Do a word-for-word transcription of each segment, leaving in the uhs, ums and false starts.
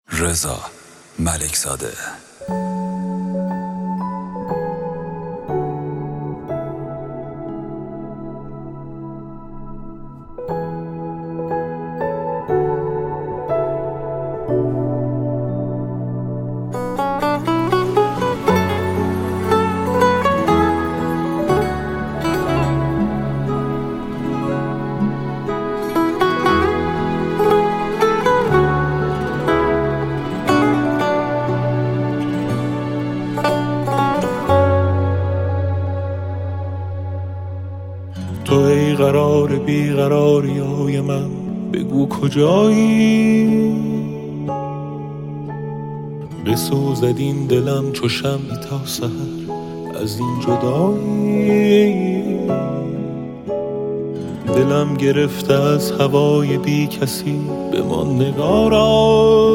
رضا ملکزاده. تو ای قرار بیقراری های من، بگو کجایی؟ بسوزد این دلم چو شمعی تا سحر از این جدایی. دلم گرفته از هوای بی کسی، بمان نگارا.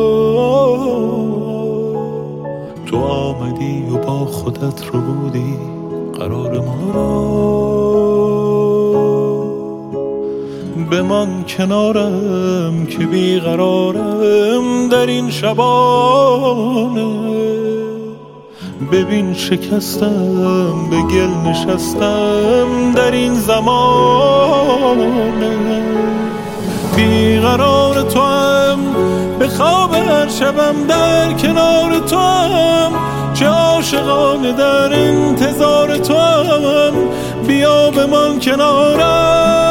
تو آمدی و با خودت رو بودی قرار ما را. بمان کنارم که بیقرارم در این شبانه. ببین شکستم، به گل نشستم در این زمانه. بیقرار تو هم، به خواب هر شبم در کنار تو هم. چه عاشقانه در انتظار تو هم، بیا بمان کنارم.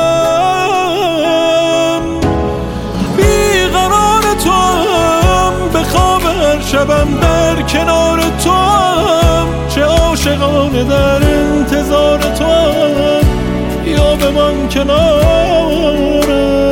شبم در کنار تو هم، چه عاشقانه در انتظار تو هم، یا بمان کنارم.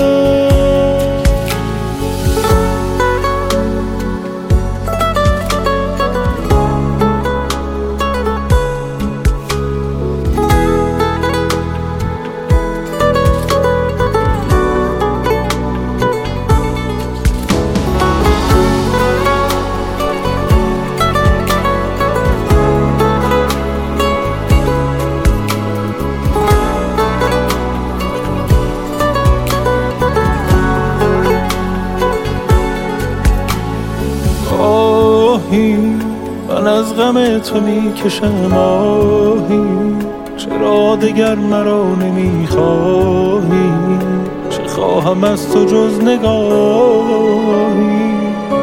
من از غم تو می کشم آهی، چرا دگر مرا نمی خواهی؟ چه خواهم از تو جز نگاهی؟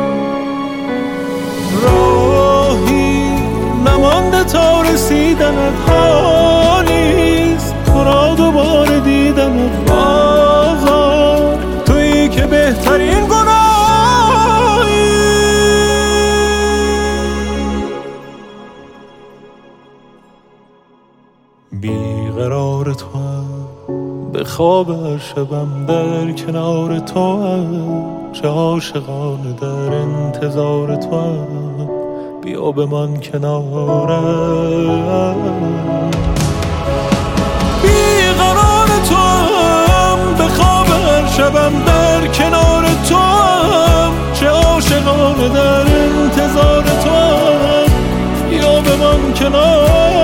راهی نمانده تا رسیدنت ها نیست، تو را دوباره دیدنت بازار. تویی که بهترین گناه. بیقرار تو هم، به خواب هر شبم در کنار تو هم. چه عاشقانه در انتظار تو هم، بیا بمان کنارم. بیقرار تو هم، به خواب هر شبم در کنار تو هم. چه عاشقانه در انتظار تو هم، بیا بمان کنارم.